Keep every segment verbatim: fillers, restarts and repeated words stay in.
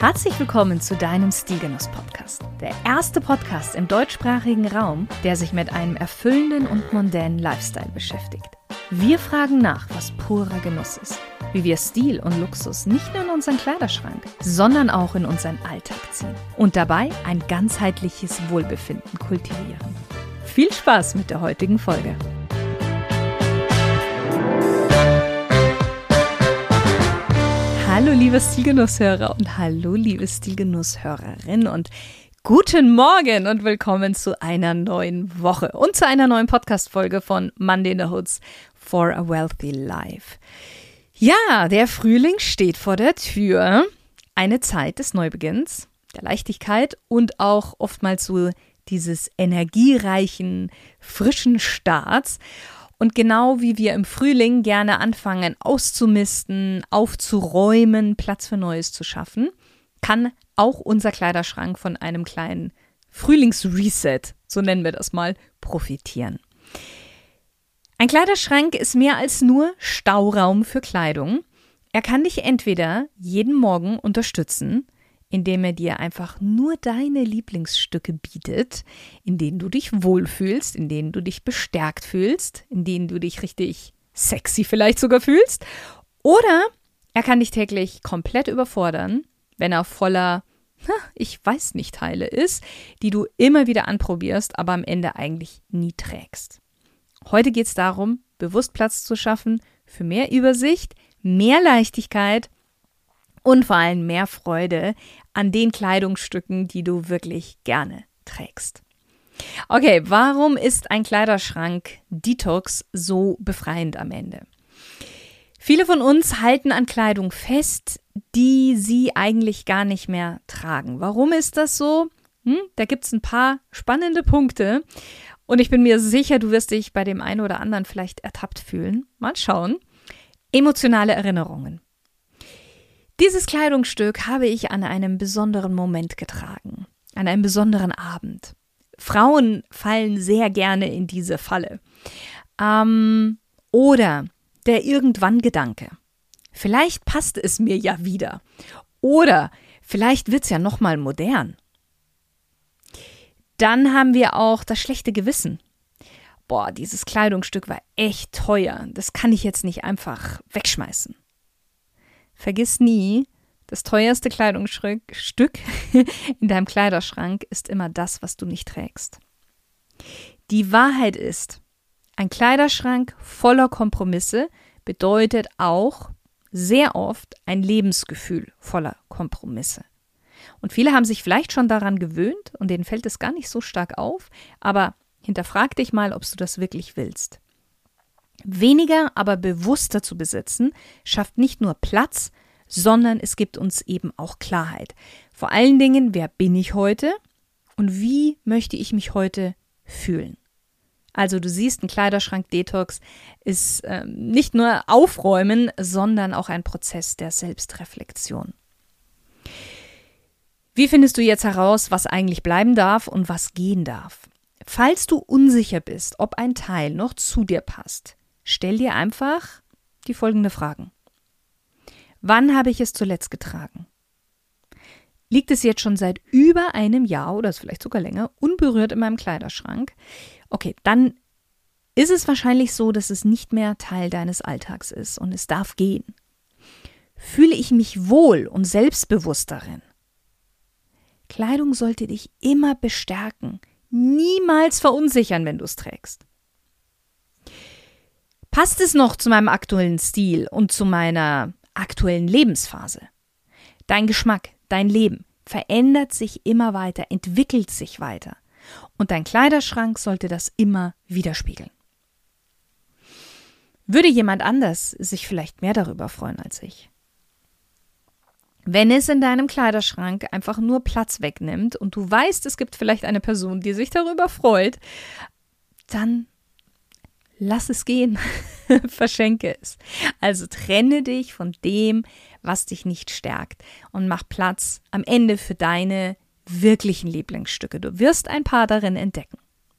Herzlich willkommen zu deinem Stilgenuss-Podcast. Der erste Podcast im deutschsprachigen Raum, der sich mit einem erfüllenden und mondänen Lifestyle beschäftigt. Wir fragen nach, was purer Genuss ist, wie wir Stil und Luxus nicht nur in unseren Kleiderschrank, sondern auch in unseren Alltag ziehen und dabei ein ganzheitliches Wohlbefinden kultivieren. Viel Spaß mit der heutigen Folge! Hallo liebe Stilgenusshörer und hallo liebe Stilgenusshörerin und guten Morgen und willkommen zu einer neuen Woche und zu einer neuen Podcast-Folge von Monday in the Hoods for a Wealthy Life. Ja, der Frühling steht vor der Tür. Eine Zeit des Neubeginns, der Leichtigkeit und auch oftmals so dieses energiereichen, frischen Starts. Und genau wie wir im Frühling gerne anfangen auszumisten, aufzuräumen, Platz für Neues zu schaffen, kann auch unser Kleiderschrank von einem kleinen Frühlingsreset, so nennen wir das mal, profitieren. Ein Kleiderschrank ist mehr als nur Stauraum für Kleidung. Er kann dich entweder jeden Morgen unterstützen, indem er dir einfach nur deine Lieblingsstücke bietet, in denen du dich wohlfühlst, in denen du dich bestärkt fühlst, in denen du dich richtig sexy vielleicht sogar fühlst. Oder er kann dich täglich komplett überfordern, wenn er voller, ich weiß nicht, Teile ist, die du immer wieder anprobierst, aber am Ende eigentlich nie trägst. Heute geht es darum, bewusst Platz zu schaffen für mehr Übersicht, mehr Leichtigkeit und vor allem mehr Freude an den Kleidungsstücken, die du wirklich gerne trägst. Okay, warum ist ein Kleiderschrank-Detox so befreiend am Ende? Viele von uns halten an Kleidung fest, die sie eigentlich gar nicht mehr tragen. Warum ist das so? Hm, da gibt es ein paar spannende Punkte und ich bin mir sicher, du wirst dich bei dem einen oder anderen vielleicht ertappt fühlen. Mal schauen. Emotionale Erinnerungen. Dieses Kleidungsstück habe ich an einem besonderen Moment getragen, an einem besonderen Abend. Frauen fallen sehr gerne in diese Falle. Ähm, oder der Irgendwann-Gedanke. Vielleicht passt es mir ja wieder. Oder vielleicht wird es ja nochmal modern. Dann haben wir auch das schlechte Gewissen. Boah, dieses Kleidungsstück war echt teuer. Das kann ich jetzt nicht einfach wegschmeißen. Vergiss nie, das teuerste Kleidungsstück in deinem Kleiderschrank ist immer das, was du nicht trägst. Die Wahrheit ist, ein Kleiderschrank voller Kompromisse bedeutet auch sehr oft ein Lebensgefühl voller Kompromisse. Und viele haben sich vielleicht schon daran gewöhnt und denen fällt es gar nicht so stark auf, aber hinterfrag dich mal, ob du das wirklich willst. Weniger, aber bewusster zu besitzen, schafft nicht nur Platz, sondern es gibt uns eben auch Klarheit. Vor allen Dingen, wer bin ich heute und wie möchte ich mich heute fühlen? Also du siehst, ein Kleiderschrank-Detox ist äh, nicht nur Aufräumen, sondern auch ein Prozess der Selbstreflexion. Wie findest du jetzt heraus, was eigentlich bleiben darf und was gehen darf? Falls du unsicher bist, ob ein Teil noch zu dir passt, stell dir einfach die folgenden Fragen. Wann habe ich es zuletzt getragen? Liegt es jetzt schon seit über einem Jahr oder ist vielleicht sogar länger unberührt in meinem Kleiderschrank? Okay, dann ist es wahrscheinlich so, dass es nicht mehr Teil deines Alltags ist und es darf gehen. Fühle ich mich wohl und selbstbewusst darin? Kleidung sollte dich immer bestärken, niemals verunsichern, wenn du es trägst. Passt es noch zu meinem aktuellen Stil und zu meiner aktuellen Lebensphase? Dein Geschmack, dein Leben verändert sich immer weiter, entwickelt sich weiter. Und dein Kleiderschrank sollte das immer widerspiegeln. Würde jemand anders sich vielleicht mehr darüber freuen als ich? Wenn es in deinem Kleiderschrank einfach nur Platz wegnimmt und du weißt, es gibt vielleicht eine Person, die sich darüber freut, dann lass es gehen, verschenke es. Also trenne dich von dem, was dich nicht stärkt und mach Platz am Ende für deine wirklichen Lieblingsstücke. Du wirst ein paar darin entdecken.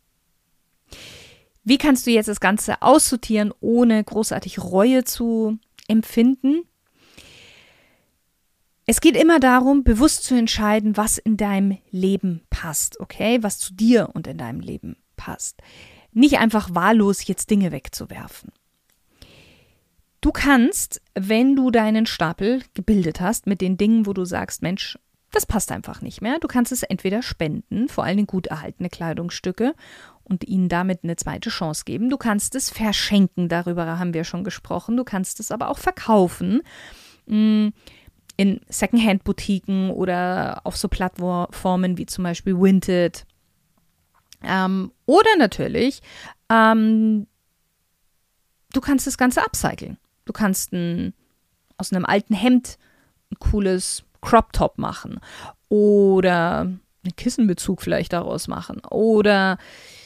Wie kannst du jetzt das Ganze aussortieren, ohne großartig Reue zu empfinden? Es geht immer darum, bewusst zu entscheiden, was in deinem Leben passt, okay? Was zu dir und in deinem Leben passt. Nicht einfach wahllos jetzt Dinge wegzuwerfen. Du kannst, wenn du deinen Stapel gebildet hast mit den Dingen, wo du sagst, Mensch, das passt einfach nicht mehr. Du kannst es entweder spenden, vor allem gut erhaltene Kleidungsstücke, und ihnen damit eine zweite Chance geben. Du kannst es verschenken, darüber haben wir schon gesprochen. Du kannst es aber auch verkaufen in Secondhand-Boutiquen oder auf so Plattformen wie zum Beispiel Vinted. Ähm, oder natürlich, ähm, du kannst das Ganze upcyclen. Du kannst ein, aus einem alten Hemd ein cooles Crop-Top machen oder einen Kissenbezug vielleicht daraus machen oder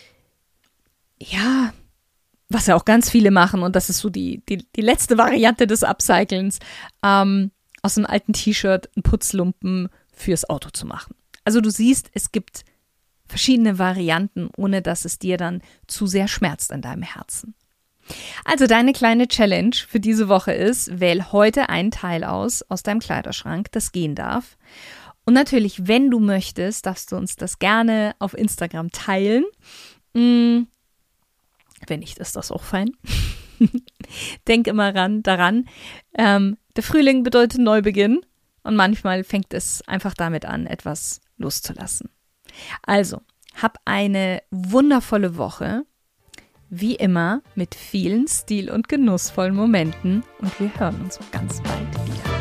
ja, was ja auch ganz viele machen, und das ist so die, die, die letzte Variante des Upcyclens, ähm, aus einem alten T-Shirt einen Putzlumpen fürs Auto zu machen. Also du siehst, es gibt verschiedene Varianten, ohne dass es dir dann zu sehr schmerzt in deinem Herzen. Also deine kleine Challenge für diese Woche ist, wähl heute ein Teil aus, aus deinem Kleiderschrank, das gehen darf. Und natürlich, wenn du möchtest, darfst du uns das gerne auf Instagram teilen. Hm, wenn nicht, ist das auch fein. Denk immer ran, daran, ähm, der Frühling bedeutet Neubeginn und manchmal fängt es einfach damit an, etwas loszulassen. Also, hab eine wundervolle Woche. Wie immer mit vielen stil- und genussvollen Momenten, und wir hören uns ganz bald wieder.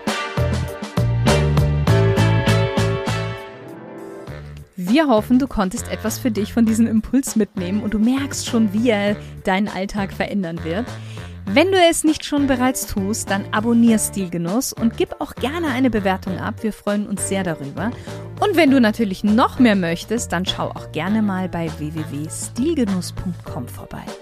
Wir hoffen, du konntest etwas für dich von diesem Impuls mitnehmen und du merkst schon, wie er deinen Alltag verändern wird. Wenn du es nicht schon bereits tust, dann abonnier Stilgenuss und gib auch gerne eine Bewertung ab. Wir freuen uns sehr darüber. Und wenn du natürlich noch mehr möchtest, dann schau auch gerne mal bei w w w punkt stilgenuss punkt com vorbei.